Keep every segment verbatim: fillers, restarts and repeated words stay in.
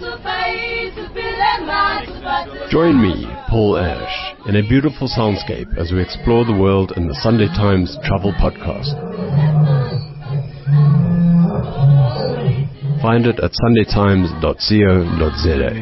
Join me, Paul Ash, in a beautiful soundscape as we explore the world in the Sunday Times Travel Podcast. Find it at sunday times dot co dot z a.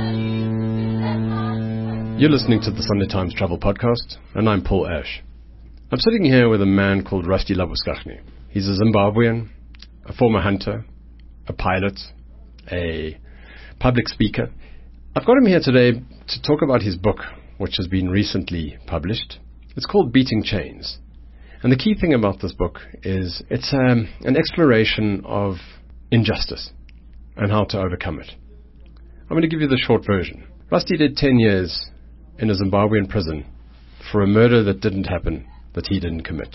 You're listening to the Sunday Times Travel Podcast, and I'm Paul Ash. I'm sitting here with a man called Rusty Labuschagne. He's a Zimbabwean, a former hunter, a pilot, a public speaker. I've got him here today to talk about his book, which has been recently published. It's called Beating Chains. And the key thing about this book is it's um, an exploration of injustice and how to overcome it. I'm going to give you the short version. Rusty did ten years in a Zimbabwean prison for a murder that didn't happen, that he didn't commit.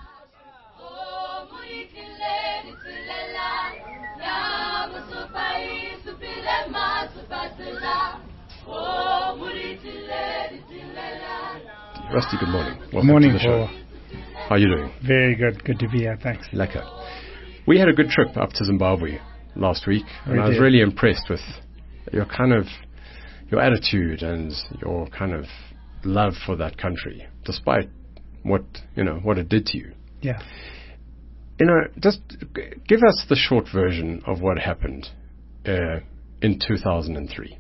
Rusty, good morning. Welcome Good morning, to the show. Paul. How are you doing? Very good. Good to be here. Thanks. Lekker. We had a good trip up to Zimbabwe last week, and We I was did. really impressed with your kind of, your attitude and your kind of love for that country, despite what, you know, what it did to you. Yeah. You know, just g- give us the short version of what happened uh, in two thousand three.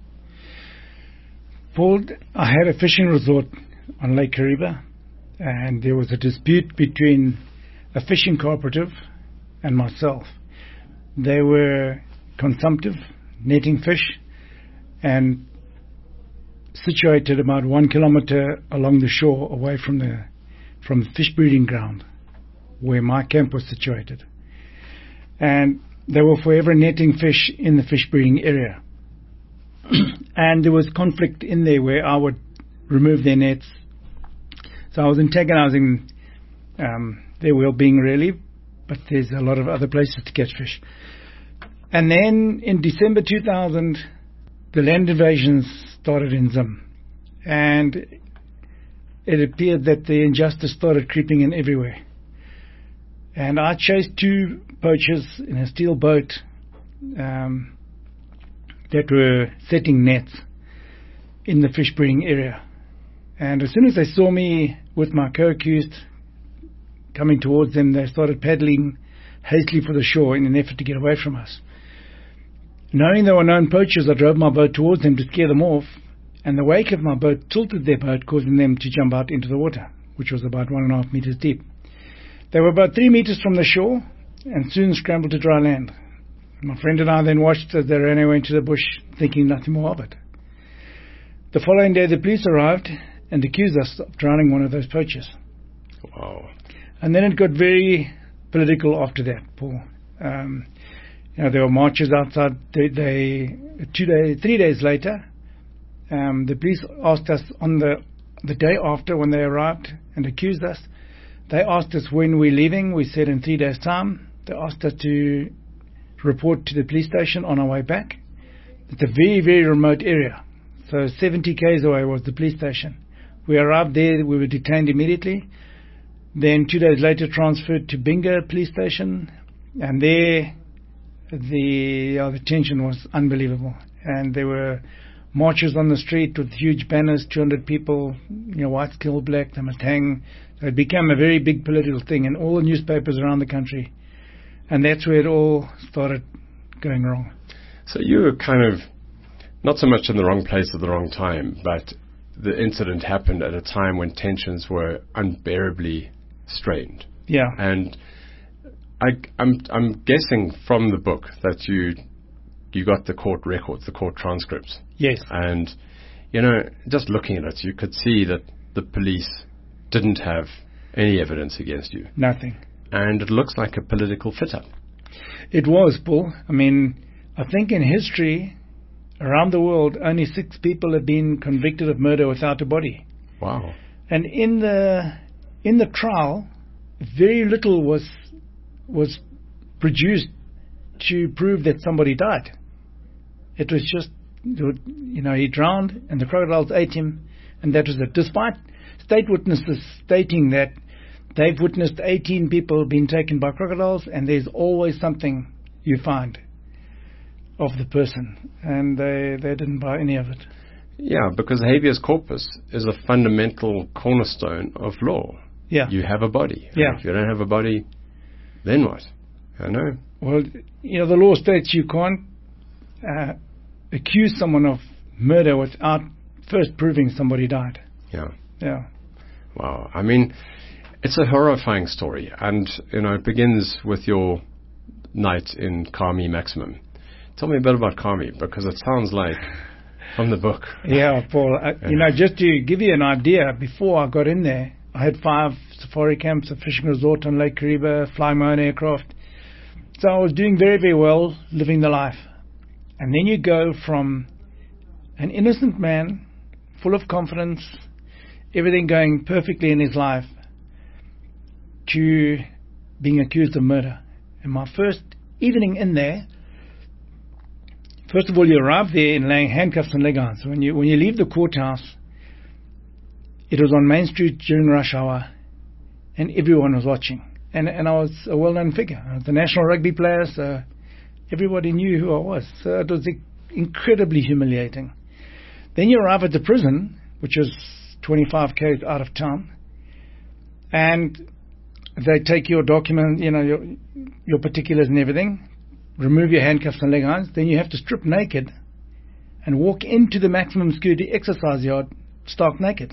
Paul, I had a fishing resort on Lake Kariba, and there was a dispute between a fishing cooperative and myself. They were consumptive, netting fish, and situated about one kilometer along the shore away from the from the fish breeding ground where my camp was situated. And they were forever netting fish in the fish breeding area. And there was conflict in there where I would remove their nets. So I was antagonizing um, their well-being, really, but there's a lot of other places to catch fish. And then in December two thousand, the land invasions started in Zim, and it appeared that the injustice started creeping in everywhere. And I chased two poachers in a steel boat um, that were setting nets in the fish breeding area. And as soon as they saw me with my co-accused coming towards them, they started paddling hastily for the shore in an effort to get away from us. Knowing they were known poachers, I drove my boat towards them to scare them off, and the wake of my boat tilted their boat, causing them to jump out into the water, which was about one and a half meters deep. They were about three meters from the shore and soon scrambled to dry land. My friend and I then watched as they ran away into the bush, thinking nothing more of it. The following day, the police arrived and accused us of drowning one of those poachers. Wow. And then it got very political after that, Paul. Um, you know, there were marches outside. They, they two day, three days later, um, the police asked us on the the day after when they arrived and accused us. They asked us when we're leaving. We said in three days' time. They asked us to report to the police station on our way back. It's a very, very remote area. So seventy kays away was the police station. We arrived there. We were detained immediately. Then two days later transferred to Binga police station. And there the, uh, the tension was unbelievable. And there were marches on the street with huge banners, two hundred people, you know, whites kill black, the Matang. So it became a very big political thing in all the newspapers around the country. And that's where it all started going wrong. So you were kind of not so much in the wrong place at the wrong time, but the incident happened at a time when tensions were unbearably strained. Yeah. And I, I'm, I'm guessing from the book that you you got the court records, the court transcripts. Yes. And, you know, just looking at it, you could see that the police didn't have any evidence against you. Nothing. And it looks like a political fit-up. It was, Paul. I mean, I think in history, around the world, only six people have been convicted of murder without a body. Wow. And in the in the trial, very little was was produced to prove that somebody died. It was just, you know, he drowned and the crocodiles ate him, and that was it. Despite state witnesses stating that they've witnessed eighteen people being taken by crocodiles, and there's always something you find. of the person, and they, they didn't buy any of it. Yeah, because habeas corpus is a fundamental cornerstone of law. Yeah. You have a body. Yeah. And if you don't have a body, then what? I know. Well, you know, the law states you can't uh, accuse someone of murder without first proving somebody died. Yeah. Yeah. Wow. I mean, it's a horrifying story. And, you know, it begins with your night in Kami Maximum. Tell me a bit about Kami, because it sounds like from the book. Yeah, Paul. Uh, you know, just to give you an idea, before I got in there, I had five safari camps, a fishing resort on Lake Kariba, flying my own aircraft. So I was doing very, very well, living the life. And then you go from an innocent man, full of confidence, everything going perfectly in his life, to being accused of murder. And my first evening in there, first of all, you arrive there in laying handcuffs and leg irons. When you when you leave the courthouse, it was on Main Street during rush hour, and everyone was watching. And and I was a well-known figure. I was a national rugby player, so everybody knew who I was. So it was incredibly humiliating. Then you arrive at the prison, which is twenty-five k's out of town, and they take your document, you know, your your particulars and everything, remove your handcuffs and leg irons. Then you have to strip naked and walk into the maximum security exercise yard stark naked.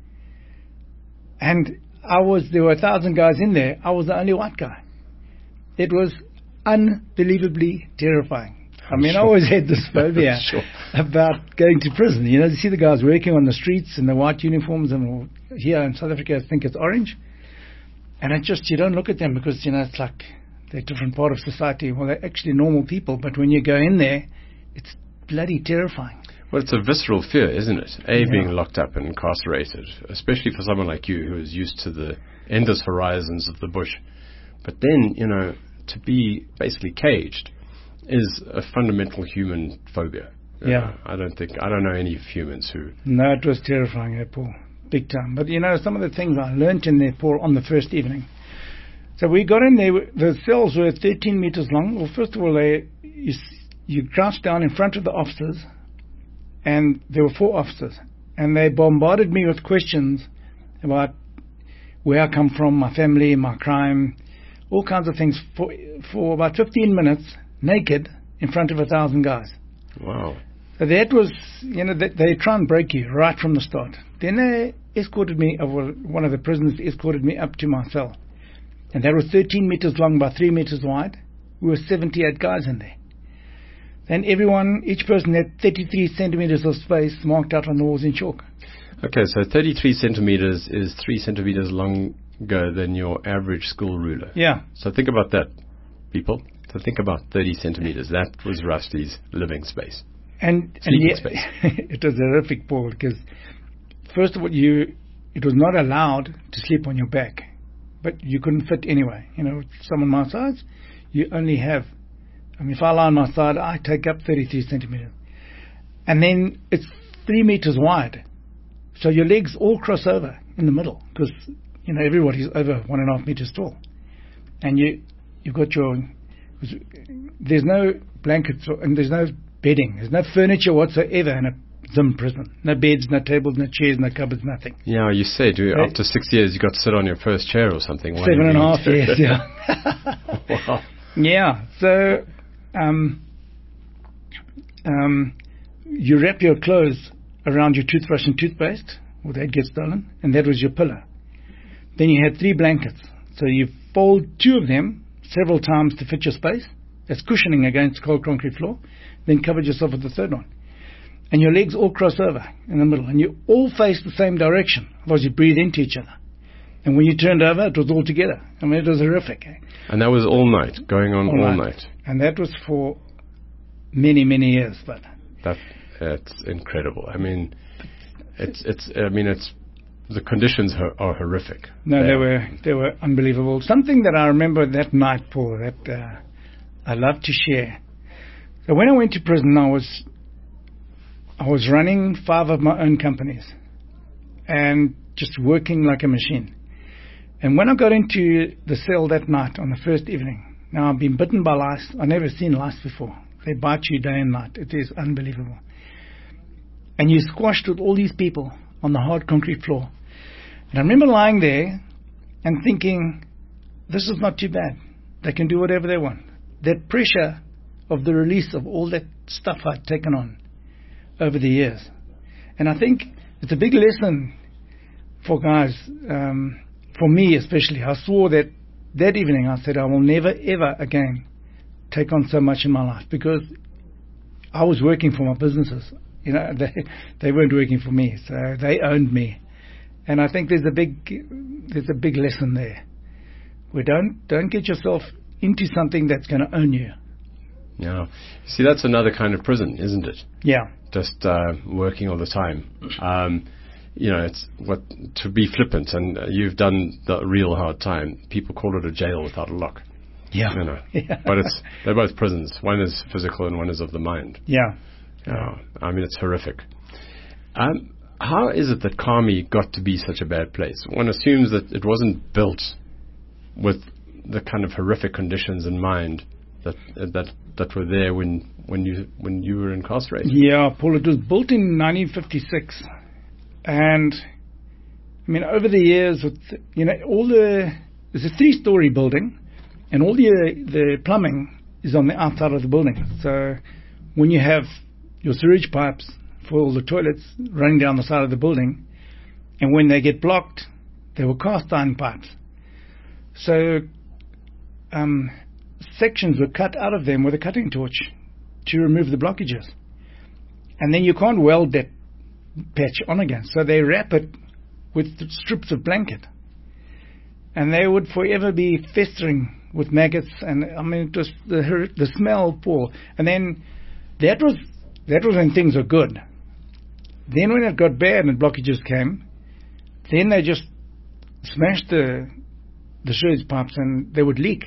And I was, there were a thousand guys in there. I was the only white guy. It was unbelievably terrifying. I mean, sure. I always had this phobia sure. about going to prison. You know, you see the guys working on the streets in the white uniforms, and here in South Africa I think it's orange. And it just, you don't look at them because, you know, it's like they're a different part of society. Well, they're actually normal people, but when you go in there, it's bloody terrifying. Well, it's a visceral fear, isn't it? A, yeah. being locked up and incarcerated, especially for someone like you who is used to the endless horizons of the bush. But then, you know, to be basically caged is a fundamental human phobia. Yeah. Uh, I don't think, I don't know any humans who... No, it was terrifying, eh, Paul. Big time. But, you know, some of the things I learnt in there, Paul, on the first evening. So we got in there, the cells were thirteen meters long. Well, first of all, they, you, you crouched down in front of the officers, and there were four officers, and they bombarded me with questions about where I come from, my family, my crime, all kinds of things for for about fifteen minutes, naked, in front of a thousand guys. Wow. So that was, you know, they, they try and break you right from the start. Then they escorted me, over, one of the prisoners escorted me up to my cell. And that was thirteen meters long by three meters wide. We were seventy-eight guys in there. And everyone, each person had thirty-three centimeters of space marked out on the walls in chalk. Okay, so thirty-three centimeters is three centimeters longer than your average school ruler. Yeah. So think about that, people. So think about thirty centimeters. That was Rusty's living space. And, Sleeping and space. It was horrific, Paul, because first of all, you it was not allowed to sleep on your back, but you couldn't fit anyway. You know, someone my size, you only have. I mean, if I lie on my side, I take up thirty-three centimeters. And then it's three meters wide. So your legs all cross over in the middle because, you know, everybody's over one and a half meters tall. And you, you've got your, there's no blankets or, and there's no bedding. There's no furniture whatsoever in a Zim prison. No beds, no tables, no chairs, no cupboards, nothing. Yeah, you said you, uh, after six years you got to sit on your first chair or something. Seven and a half years, yeah. Wow. Yeah, so... Um, um, you wrap your clothes around your toothbrush and toothpaste, or they'd get stolen, and that was your pillow. Then you had three blankets, so you fold two of them several times to fit your space. That's cushioning against cold concrete floor. Then covered yourself with the third one, and your legs all cross over in the middle, and you all face the same direction. Otherwise, you breathe into each other. And when you turned over, it was all together. I mean, it was horrific. Eh? And that was all night, going on all, all night. night. And that was for many, many years. But that it's incredible. I mean, it's it's. I mean, it's the conditions are, are horrific. No, they, they were they were unbelievable. Something that I remember that night, Paul, that uh, I love to share. So when I went to prison, I was I was running five of my own companies, and just working like a machine. And when I got into the cell that night on the first evening, now I've been bitten by lice. I've never seen lice before. They bite you day and night. It is unbelievable. And you're squashed with all these people on the hard concrete floor. And I remember lying there and thinking, this is not too bad. They can do whatever they want. That pressure of the release of all that stuff I'd taken on over the years. And I think it's a big lesson for guys, um, for me especially. I swore that that evening, I said, I will never, ever again take on so much in my life, because I was working for my businesses. You know, they, they weren't working for me, so they owned me. And I think there's a big, there's a big lesson there. We don't, don't get yourself into something that's going to own you. Yeah. See, that's another kind of prison, isn't it? Yeah. Just uh, working all the time. Um, you know, it's what to be flippant, and uh, you've done the real hard time. People call it a jail without a lock. Yeah. You know, Yeah. but it's they're both prisons. One is physical and one is of the mind. Yeah. Yeah. I mean, it's horrific. Um, how is it that Kami got to be such a bad place? One assumes that it wasn't built with the kind of horrific conditions in mind that uh, that that were there when when you when you were incarcerated. Yeah, Paul, it was built in nineteen fifty-six, and I mean, over the years, with, you know, all the it's a three-story building, and all the the plumbing is on the outside of the building. So when you have your sewage pipes for all the toilets running down the side of the building, and when they get blocked, they were cast iron pipes. So um, sections were cut out of them with a cutting torch to remove the blockages. And then you can't weld that patch on again. So they wrap it with strips of blanket. And they would forever be festering with maggots. And I mean, it was the, the smell, Paul. And then that was, that was when things were good. Then when it got bad and blockages came, then they just smashed the the sewage pipes and they would leak.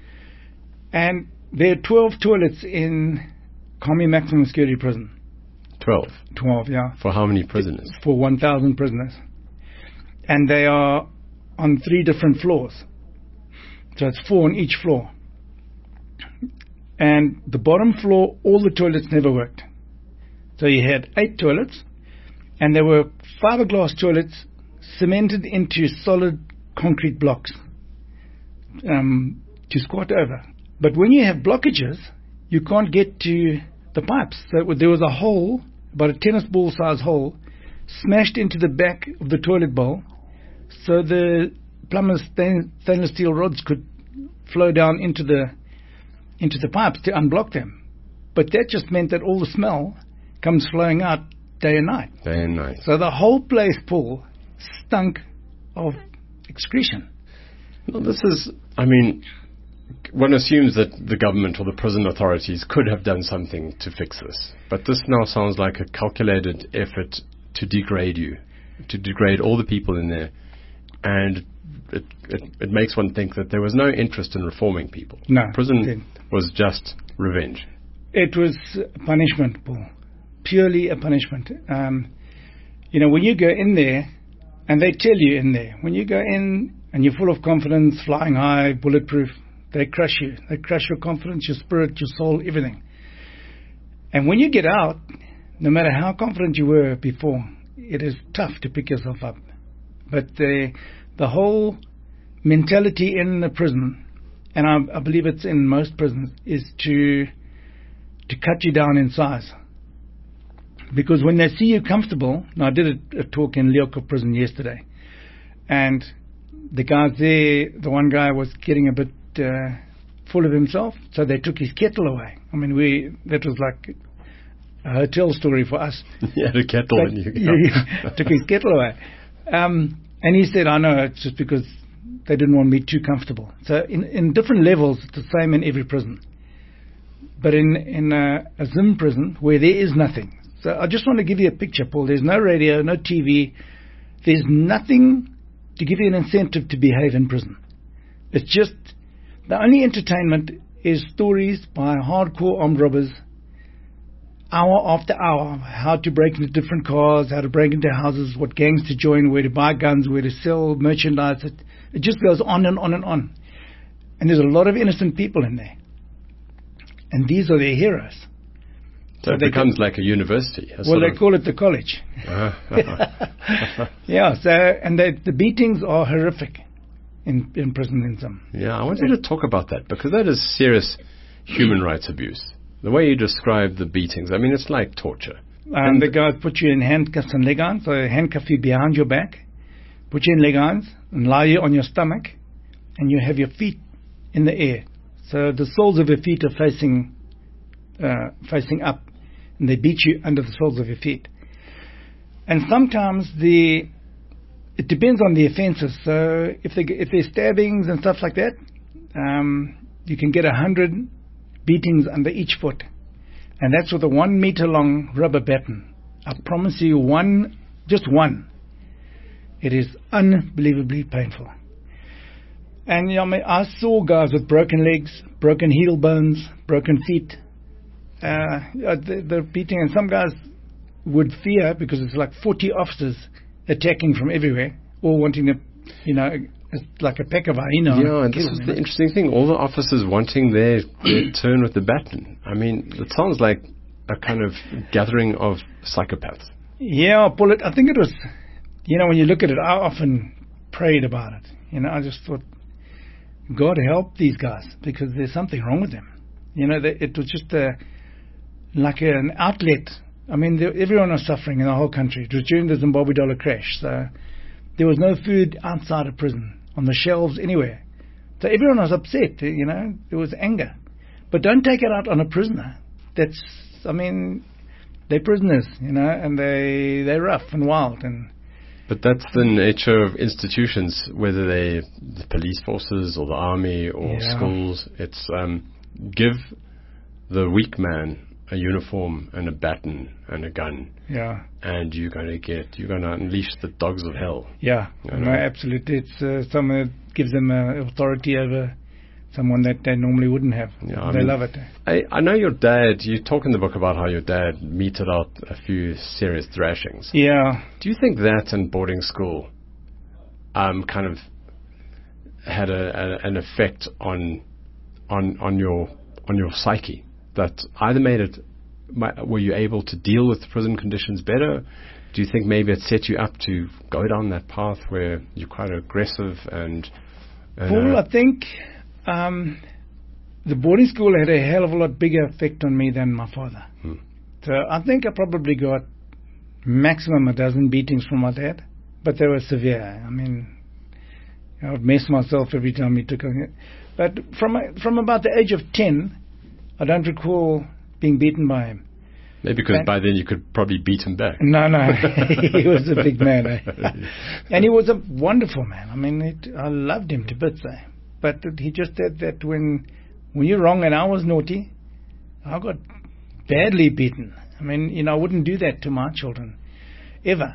And there are twelve toilets in Kami Maximum Security Prison. Twelve? Twelve, yeah. For how many prisoners? For one thousand prisoners. And they are on three different floors. So it's four on each floor. And the bottom floor, all the toilets never worked. So you had eight toilets, and there were fiberglass toilets cemented into solid concrete blocks um, to squat over. But when you have blockages, you can't get to the pipes. So there was a hole, about a tennis ball size hole, smashed into the back of the toilet bowl, so the plumber's stain, stainless steel rods could flow down into the into the pipes to unblock them. But that just meant that all the smell comes flowing out day and night. Day and night. So the whole place, Paul, stunk of excretion. Well, this is, I mean, one assumes that the government or the prison authorities could have done something to fix this. But this now sounds like a calculated effort to degrade you, to degrade all the people in there. And it, it, it makes one think that there was no interest in reforming people. No. Prison was just revenge. It was punishment, Paul. Purely a punishment. Um, you know, when you go in there, and they tell you in there, when you go in and you're full of confidence, flying high, bulletproof, they crush you. They crush your confidence, your spirit, your soul, everything. And when you get out, no matter how confident you were before, it is tough to pick yourself up. But the the whole mentality in the prison, and I, I believe it's in most prisons, is to to cut you down in size. Because when they see you comfortable, now I did a, a talk in Leoka prison yesterday, and the guys there, the one guy was getting a bit uh, full of himself, so they took his kettle away. I mean, we that was like a hotel story for us. He had a kettle and you yeah, took his kettle away. Um, and he said, I know, it's just because they didn't want me too comfortable. So in, in different levels, it's the same in every prison. But in, in a, a Zim prison, where there is nothing. So I just want to give you a picture, Paul. There's no radio, no T V. There's nothing to give you an incentive to behave in prison. It's just, the only entertainment is stories by hardcore armed robbers, hour after hour, how to break into different cars, how to break into houses, what gangs to join, where to buy guns, where to sell merchandise. It, it just goes on and on and on. And there's a lot of innocent people in there. and these are their heroes. So, so it becomes like a university. A well, they call it the college. Uh-huh. Yeah, so, and they, the beatings are horrific in, in prison in some. Yeah, I want you to talk about that, because that is serious human rights abuse. The way you describe the beatings, I mean, it's like torture. Um, the guys put you in handcuffs and leg irons, so they handcuff you behind your back, put you in leg irons, and lie you on your stomach, and you have your feet in the air. So the soles of your feet are facing uh, facing up, and they beat you under the soles of your feet. And sometimes the it depends on the offences. So if they if there's stabbings and stuff like that, um, you can get a hundred beatings under each foot, and that's with a one meter long rubber baton. I promise you, one, just one. It is unbelievably painful. And you know, I, mean, I saw guys with broken legs, broken heel bones, broken feet. Uh, the, the beating, and some guys would fear, because it's like forty officers attacking from everywhere, all wanting to, you know, it's like a pack of hyena. Yeah, and this is the interesting thing. All the officers wanting their, their turn with the baton. I mean, it sounds like a kind of gathering of psychopaths. Yeah, Paul, I think it was, you know, when you look at it, I often prayed about it. You know, I just thought, God help these guys, because there's something wrong with them. You know, they, it was just a, like a, an outlet. I mean, there, everyone was suffering in the whole country. It was during the Zimbabwe dollar crash, so there was no food outside of prison, on the shelves, anywhere. So everyone was upset, you know, there was anger. But don't take it out on a prisoner. That's, I mean, they're prisoners, you know, and they, they're rough and wild. And But that's the nature of institutions, whether they're the police forces or the army or yeah. schools. It's um, give the weak man a uniform and a baton and a gun, yeah, and you're going to get, you're going to unleash the dogs of hell. Yeah, you know? No, absolutely. It's uh, someone that gives them uh, authority over someone that they normally wouldn't have. Yeah, they mean, love it. I, I know your dad, you talk in the book about how your dad meted out a few serious thrashings. Yeah. Do you think that and boarding school um, kind of had a, a, an effect on on on your on your psyche, that either made it, were you able to deal with prison conditions better? Do you think maybe it set you up to go down that path where you're quite aggressive and... and Paul, uh, I think um, the boarding school had a hell of a lot bigger effect on me than my father. Hmm. So I think I probably got maximum a dozen beatings from my dad, but they were severe. I mean, I would mess myself every time he took on it. But from from about the age of ten, I don't recall being beaten by him. Maybe because and by then you could probably beat him back. No, no. He was a big man. Eh? And he was a wonderful man. I mean, it, I loved him to bits. Eh? But he just said that when when you're wrong and I was naughty, I got badly beaten. I mean, you know, I wouldn't do that to my children, ever.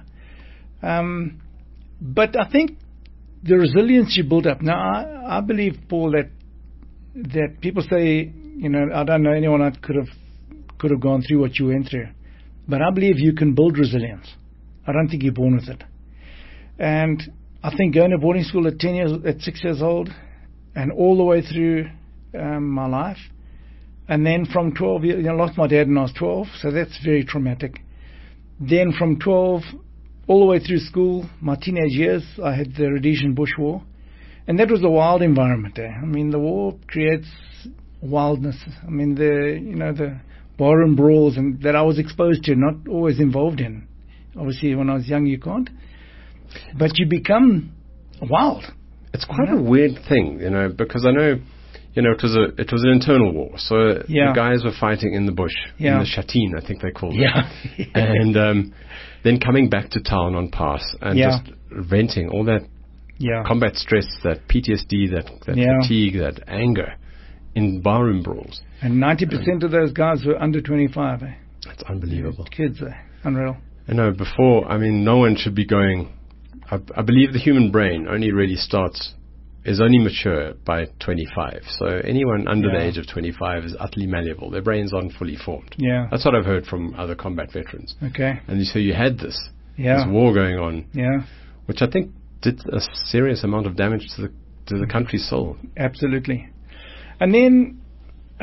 Um, but I think the resilience you build up. Now, I, I believe, Paul, that that people say, you know, I don't know anyone that could have could have gone through what you went through, but I believe you can build resilience. I don't think you're born with it. And I think going to boarding school at ten years, at six years old, and all the way through um, my life, and then from twelve years, you know, I lost my dad when I was twelve, so that's very traumatic. Then from twelve all the way through school, my teenage years, I had the Rhodesian Bush War, and that was a wild environment there. I mean, the war creates wildness. I mean, the you know the barroom brawls and that I was exposed to, not always involved in. Obviously, when I was young, you can't, but you become wild. It's quite you know? a weird thing, you know, because I know, you know, it was a it was an internal war. So yeah. the guys were fighting in the bush, yeah. in the Shatin, I think they called yeah. it, and um, then coming back to town on pass and yeah. just venting all that yeah. combat stress, that P T S D, that, that yeah. fatigue, that anger in barroom brawls. And ninety percent of those guys were under twenty-five. Eh? That's unbelievable. Kids, eh? Unreal. I know, before, I mean, no one should be going... I, I believe the human brain only really starts, is only mature by twenty-five. So anyone under yeah. the age of twenty-five is utterly malleable. Their brains aren't fully formed. Yeah. That's what I've heard from other combat veterans. Okay. And so you had this, yeah. this war going on, yeah. which I think did a serious amount of damage to the to the country's soul. Absolutely. And then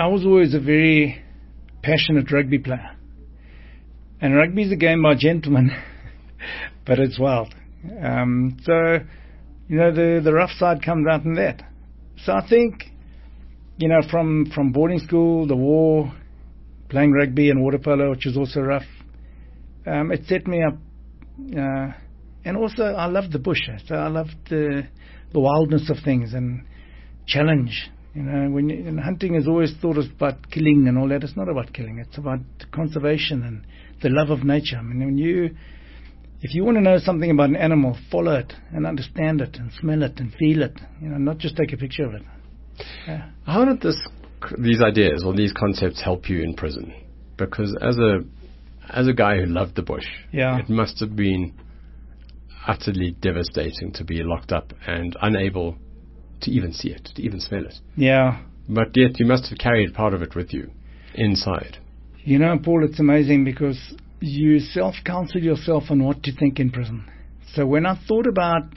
I was always a very passionate rugby player. And rugby is a game by gentlemen, but it's wild. Um, so, you know, the, the rough side comes out in that. So I think, you know, from, from boarding school, the war, playing rugby and water polo, which is also rough, um, it set me up. Uh, and also, I loved the bush. So I loved the, the wildness of things and challenge. You know, when you, and hunting is always thought of about killing and all that. It's not about killing. It's about conservation and the love of nature. I mean, when you, if you want to know something about an animal, follow it and understand it and smell it and feel it. You know, not just take a picture of it. Yeah. How did this, these ideas or these concepts help you in prison? Because as a, as a guy who loved the bush, yeah. it must have been utterly devastating to be locked up and unable to even see it, to even smell it. Yeah. But yet you must have carried part of it with you inside. You know, Paul, it's amazing because you self-counsel yourself on what to think in prison. So when I thought about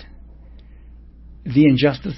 the injustice,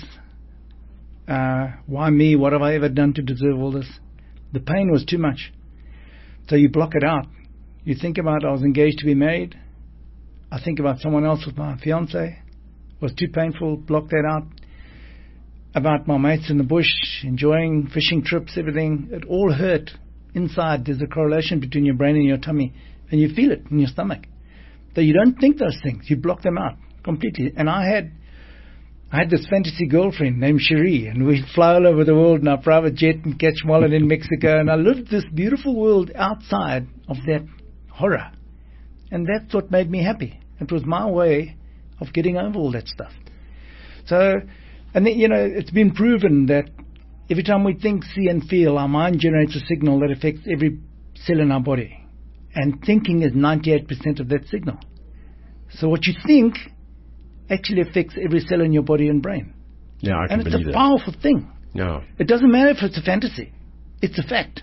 uh, why me, what have I ever done to deserve all this? The pain was too much. So you block it out. You think about, I was engaged to be married. I think about someone else with my fiance. It was too painful, block that out. About my mates in the bush, enjoying fishing trips, everything. It all hurt inside. There's a correlation between your brain and your tummy, and you feel it in your stomach. So you don't think those things. You block them out completely. And I had I had this fantasy girlfriend named Cherie, and we'd fly all over the world in our private jet and catch mullet in Mexico, and I lived this beautiful world outside of that horror. And that's what made me happy. It was my way of getting over all that stuff. So... And then, you know, it's been proven that every time we think, see and feel, our mind generates a signal that affects every cell in our body. And thinking is ninety-eight percent of that signal. So what you think actually affects every cell in your body and brain. Yeah, I can believe that. And it's a that. powerful thing. No. It doesn't matter if it's a fantasy. It's a fact.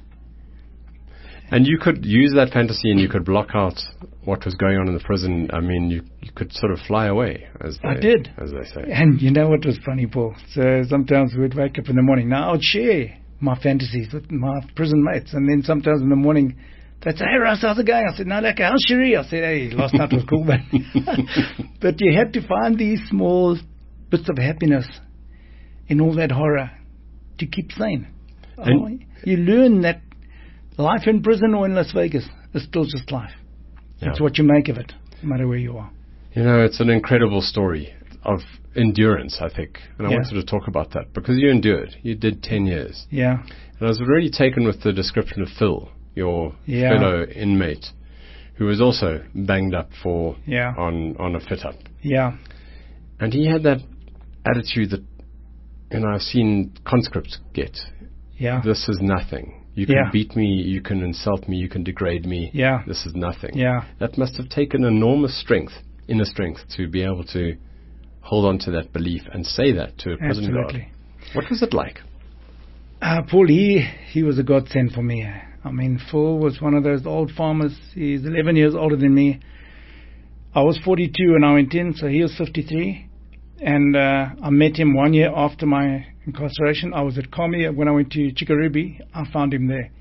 And you could use that fantasy and you could block out what was going on in the prison. I mean, you, you could sort of fly away, as they, I did. as they say. And you know what was funny, Paul? So sometimes we'd wake up in the morning. Now I would share my fantasies with my prison mates. And then sometimes in the morning, they'd say, hey, Russ, how's it going? I said, no, like, how's Cherie? I said, hey, last night was cool, but... but you had to find these small bits of happiness in all that horror to keep sane. Oh, you learn that life in prison or in Las Vegas is still just life. Yeah. It's what you make of it, no matter where you are. You know, it's an incredible story of endurance, I think. And I yeah. wanted to talk about that because you endured. You did ten years. Yeah. And I was really taken with the description of Phil, your yeah. fellow inmate, who was also banged up for yeah. on, on a fit-up. Yeah. And he had that attitude that, you know, I've seen conscripts get. Yeah. This is nothing. You can yeah. beat me, you can insult me, you can degrade me. Yeah. This is nothing. Yeah. That must have taken enormous strength, inner strength, to be able to hold on to that belief and say that to a prison Absolutely. guard. What was it like? Uh, Paul, he, he was a godsend for me. I mean, Phil was one of those old farmers. He's eleven years older than me. I was forty-two when I went in, so he was fifty-three. And uh, I met him one year after my incarceration. I was at Kami when I went to Chikarubi. I found him there.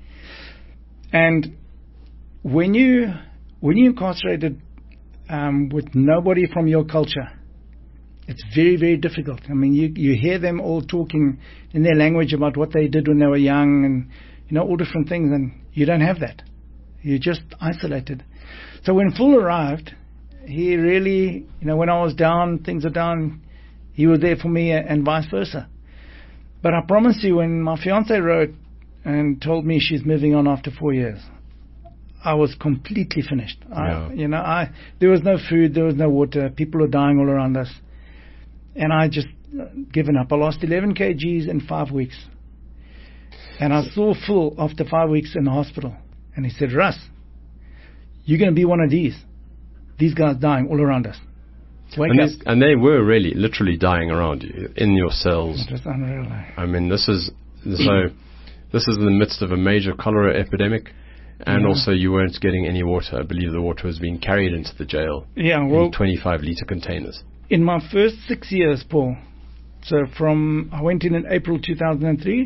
And when you when you're incarcerated um, with nobody from your culture, it's very, very difficult. I mean, you you hear them all talking in their language about what they did when they were young and, you know, all different things, and you don't have that. You're just isolated. So when Phil arrived, he really, you know, when I was down, things are down, he was there for me and vice versa. But I promise you, when my fiancée wrote and told me she's moving on after four years, I was completely finished. Yeah. I, you know, I there was no food, there was no water, people were dying all around us. And I just given up. I lost eleven kilograms in five weeks. And I saw Phil after five weeks in the hospital. And he said, Russ, you're going to be one of these. These guys dying all around us. Wake and, up. this, and they were really, literally dying around you, in your cells. It was unreal. I mean, this is so. This is in the midst of a major cholera epidemic, and yeah. also you weren't getting any water. I believe the water was being carried into the jail yeah, well, in twenty-five litre containers. In my first six years, Paul, so from, I went in in April two thousand three,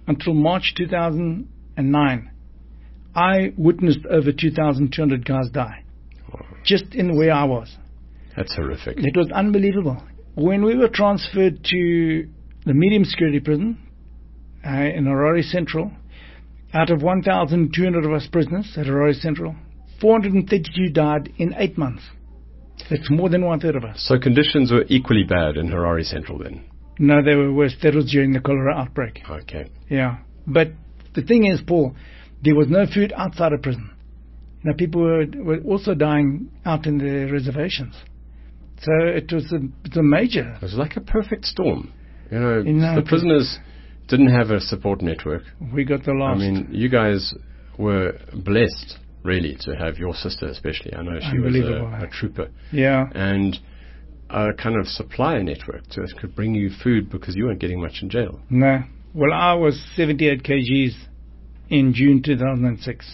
until March two thousand nine, I witnessed over two thousand two hundred guys die, Wow. just in where I was. That's horrific. It was unbelievable. When we were transferred to the medium security prison uh, in Harare Central, out of one thousand two hundred of us prisoners at Harare Central, four hundred thirty-two died in eight months. That's more than one third of us. So conditions were equally bad in Harare Central then? No, they were worse. That was during the cholera outbreak. Okay. Yeah. But the thing is, Paul, there was no food outside of prison. You know, people were, were also dying out in the reservations. So it was a, it was a major. It was like a perfect storm. You know, You know, the prisoners didn't have a support network. We got the last. I mean, you guys were blessed, really, to have your sister especially. I know she was Unbelievable. a, a trooper. yeah. And a kind of supply network that could bring you food because you weren't getting much in jail. No. Well, I was seventy-eight kilograms in June two thousand six.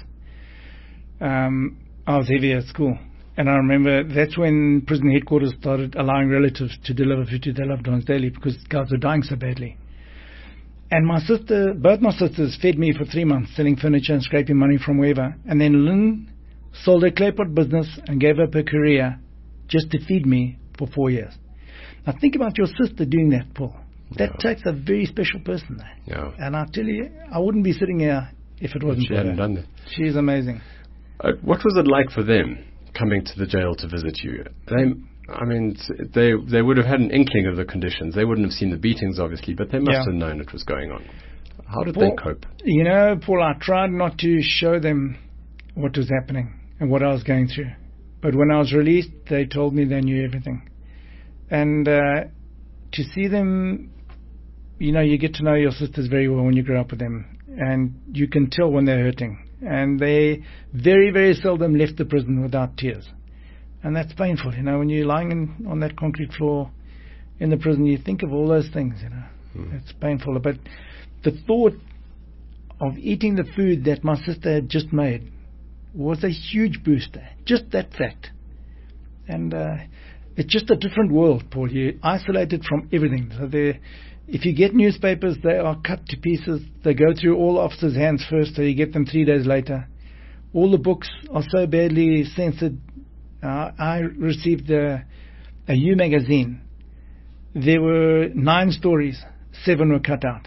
Um, I was heavy at school. And I remember that's when prison headquarters started allowing relatives to deliver food to their loved ones daily because guys were dying so badly. And my sister, both my sisters fed me for three months, selling furniture and scraping money from wherever. And then Lynn sold her clay pot business and gave up her career just to feed me for four years. Now think about your sister doing that, Paul. That Yeah. takes a very special person there. Yeah. And I tell you, I wouldn't be sitting here if it wasn't She for hadn't her. done that. She's amazing. Uh, what was it like for them coming to the jail to visit you? They, I mean, they they would have had an inkling of the conditions. They wouldn't have seen the beatings, obviously, but they must Yeah. have known it was going on. How did Paul, they cope? You know, Paul, I tried not to show them what was happening and what I was going through. But when I was released, they told me they knew everything. And uh, to see them, you know, you get to know your sisters very well when you grow up with them. And you can tell when they're hurting. And they very, very seldom left the prison without tears. And that's painful, you know, when you're lying in, on that concrete floor in the prison, you think of all those things, you know. Hmm. It's painful. But the thought of eating the food that my sister had just made was a huge booster. Just that fact. And uh, it's just a different world, Paul. You're isolated from everything. So they, if you get newspapers, they are cut to pieces. They go through all officers' hands first, so you get them three days later. All the books are so badly censored. Uh, I received a, a U magazine. There were nine stories. Seven were cut out.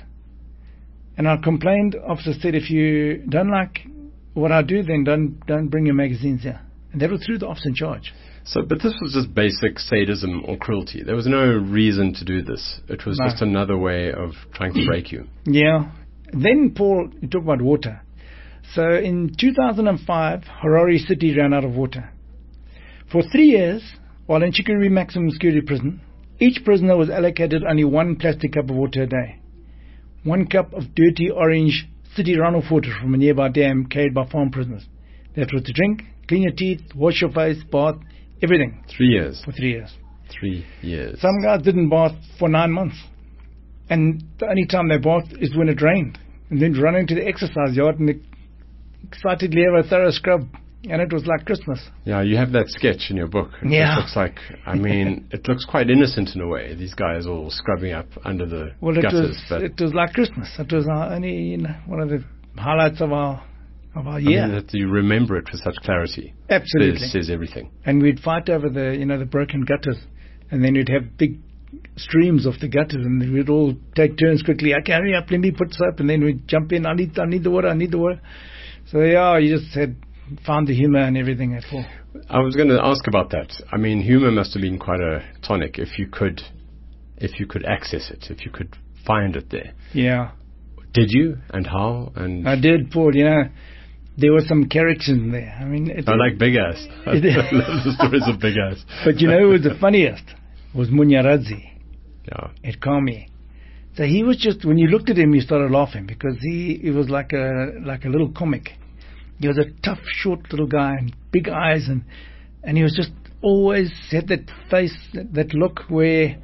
And I complained. Officer said, if you don't like what I do, then don't don't bring your magazines here. And that was through the officer in charge. So, but this was just basic sadism or cruelty. There was no reason to do this. It was No. just another way of trying to break you. Yeah. Then, Paul, you talk about water. So in two thousand five, Harare City ran out of water. For three years, while in Chikuri Maximum Security Prison, each prisoner was allocated only one plastic cup of water a day. One cup of dirty orange city runoff water from a nearby dam carried by farm prisoners. That was to drink, clean your teeth, wash your face, bath, everything Three years. for three years. Three years. Some guys didn't bath for nine months. And the only time they bathed is when it rained. And then run into the exercise yard and they excitedly have a thorough scrub. And it was like Christmas. Yeah, you have that sketch in your book. It Yeah. just looks like, I mean, it looks quite innocent in a way. These guys all scrubbing up under the Well, it gutters. was but it was like Christmas. It was our only, you know, one of the highlights of our of our I year. mean, that you remember it with such clarity. Absolutely. Says, says everything. And we'd fight over the, you know, the broken gutters, and then we'd have big streams of the gutters, and we'd all take turns quickly. Okay, hurry up, let me put soap, and then we'd jump in. I need, I need the water. I need the water. So yeah, you just had found the humor and everything at all. I was going to ask about that. I mean, humor must have been quite a tonic if you could, if you could access it, if you could find it there. Yeah, Did you? And how? And I did, Paul. You know, there were some characters in there. I mean, it, I like Big Ass. I It- love the stories of Big Ass. but you know who was the funniest? Was Munyaradzi Yeah. at Kami. So he was just, when you looked at him, you started laughing because he, he was like a like a little comic. He was a tough, short little guy and big eyes, and and he was just always had that face, that, that look where,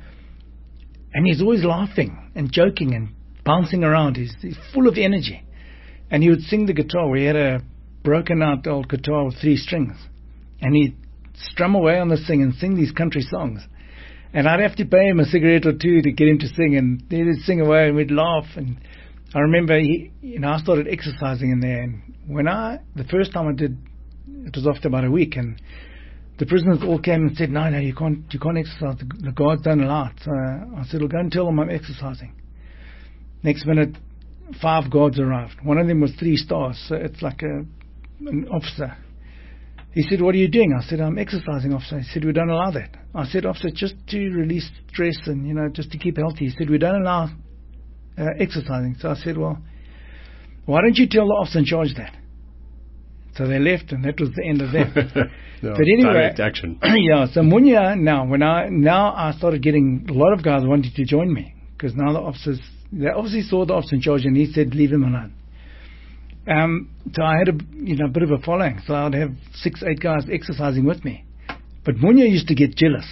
and he's always laughing and joking and bouncing around. He's, he's full of energy, and he would sing the guitar. We had a broken out old guitar with three strings, and he'd strum away on the thing and sing these country songs. And I'd have to pay him a cigarette or two to get him to sing, and he'd sing away, and we'd laugh. And I remember, he, you know, I started exercising in there, and when I, the first time I did, it was after about a week, and the prisoners all came and said, no, no, you can't, you can't exercise, the, the guards don't allow it. So I said, well, go and tell them I'm exercising. Next minute, five guards arrived. One of them was three stars, so it's like a, an officer. He said, what are you doing? I said, I'm exercising, officer. He said, we don't allow that. I said, officer, just to release stress and, you know, just to keep healthy. He said, we don't allow uh, exercising. So I said, well, why don't you tell the officer in charge that? So they left, and that was the end of that. No, but anyway, direct action. Yeah, so Munya, now, when I, now I started getting a lot of guys wanting to join me, because now the officers, they obviously saw the officer in charge, and he said, leave him alone. Um, so I had a you know a bit of a following. So I'd have six, eight guys exercising with me. But Munya used to get jealous.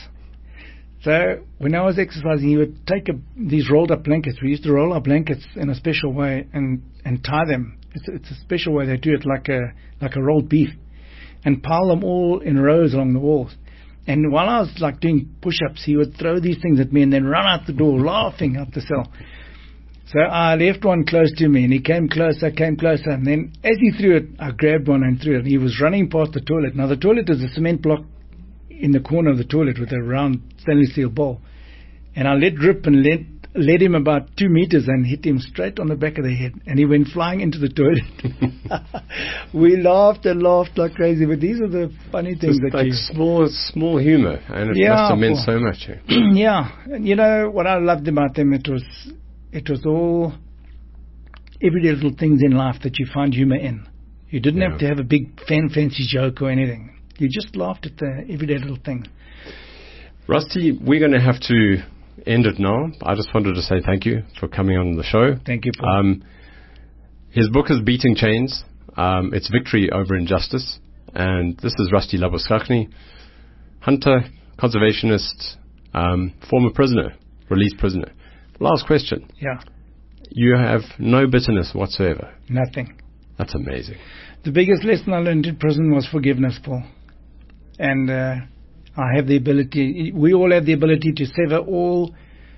So when I was exercising, he would take a, these rolled up blankets. We used to roll our blankets in a special way and, and tie them. It's, it's a special way they do it, like a like a rolled beef, and pile them all in rows along the walls. And while I was like doing push-ups, he would throw these things at me and then run out the door laughing out the cell. So I left one close to me, and he came closer, came closer, and then as he threw it, I grabbed one and threw it. He was running past the toilet. Now the toilet is a cement block in the corner of the toilet with a round stainless steel bowl. And I let rip and let, led him about two meters and hit him straight on the back of the head. And he went flying into the toilet. We laughed and laughed like crazy, but these are the funny things Just that like you... small, small humor, and it Yeah, must have meant well- so much. eh? Yeah, and you know what I loved about them, it was it was all everyday little things in life that you find humor in. You didn't Yeah. have to have a big fan fancy joke or anything. You just laughed at the everyday little things. Rusty, we're going to have to end it now. I just wanted to say thank you for coming on the show. Thank you, Paul. Um, his book is Beating Chains. Um, it's Victory Over Injustice. And this is Rusty Labuschagne, hunter, conservationist, um, former prisoner, released prisoner. Last question. Yeah, You have no bitterness whatsoever. nothing. That's amazing. The biggest lesson I learned in prison was forgiveness, Paul. And uh, I have the ability, we all have the ability to sever all,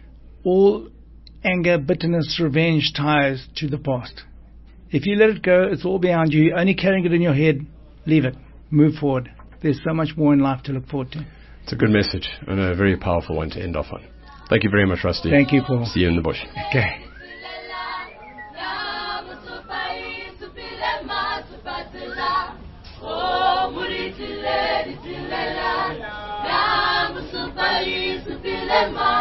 all anger, bitterness, revenge ties to the past. If you let it go, it's all behind you. You're only carrying it in your head. Leave it. Move forward. There's so much more in life to look forward to. It's a good message and a very powerful one to end off on. Thank you very much, Rusty. Thank you, Paul. See you in the bush. Okay. Lemma